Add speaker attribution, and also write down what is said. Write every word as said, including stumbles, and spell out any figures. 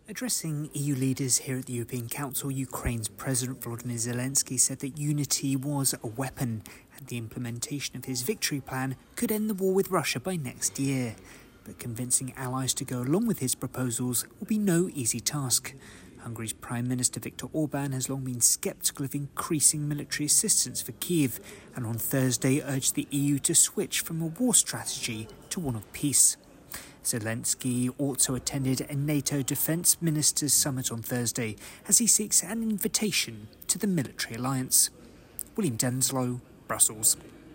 Speaker 1: Addressing E U leaders here at the European Council, Ukraine's President Volodymyr Zelensky said that unity was a weapon and the implementation of his victory plan could end the war with Russia by next year. But convincing allies to go along with his proposals will be no easy task. Hungary's Prime Minister Viktor Orbán has long been sceptical of increasing military assistance for Kyiv and on Thursday urged the E U to switch from a war strategy to one of peace. Zelensky also attended a NATO Defence Ministers Summit on Thursday as he seeks an invitation to the military alliance. William Denslow, Brussels.